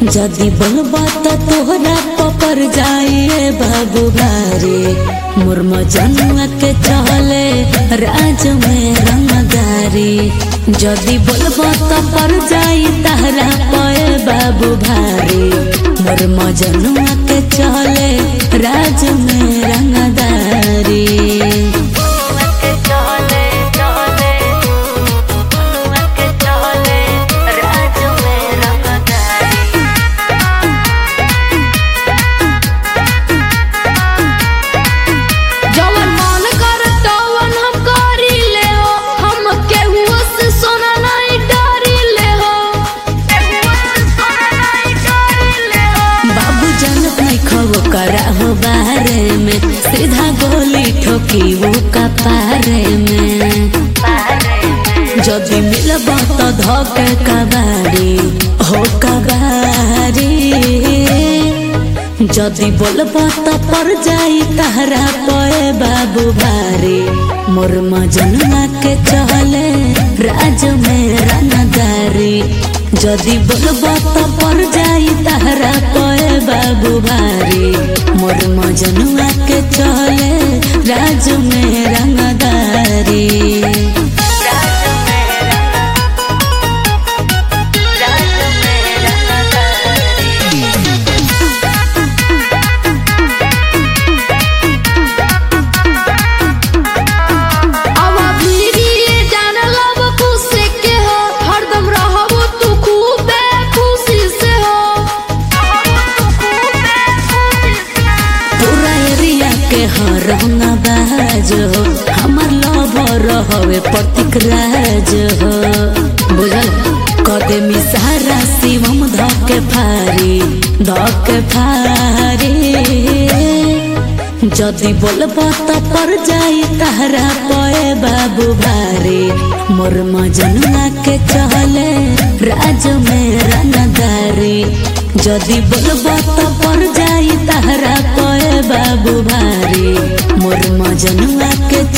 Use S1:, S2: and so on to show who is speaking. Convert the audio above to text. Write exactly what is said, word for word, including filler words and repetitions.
S1: जदी बनबा त तोहरा पपर जाइए बाबू भारे मोर मजनुआ के चले राज में रंगदारी। जदी बोलबा त पर जाई तहरा पे बाबू भारे मोर मजनुआ के चले राज में रंगदारी। करा हो बारे में सीधा गोली ठोकी वो कपारे में। जदी मिलबा तो धोके कबाड़ी हो कबाड़ी। जदी बोलबा तो पर जाई तहरा पे बाबू भारी मोर मजनुआ के चले राज में रंगदारी। जदी बोलबा तो पर जाई तहरा पे बाबू भारी मोर मजनुआ के चले राज में रंगदारी। रंगा बाज हो हमार लवर हवे प्रतीक राज हो बुझल कदे मिसारा शिवम धके फारी धके फारी। जदी बोलबा त पर जाई तहरा पे बाबू भारी मोर मजनुआ के चले राज में रंगदारी। जदी बोलबा त पर जाई तहरा पे बाबू भारी मोर मजनुआ के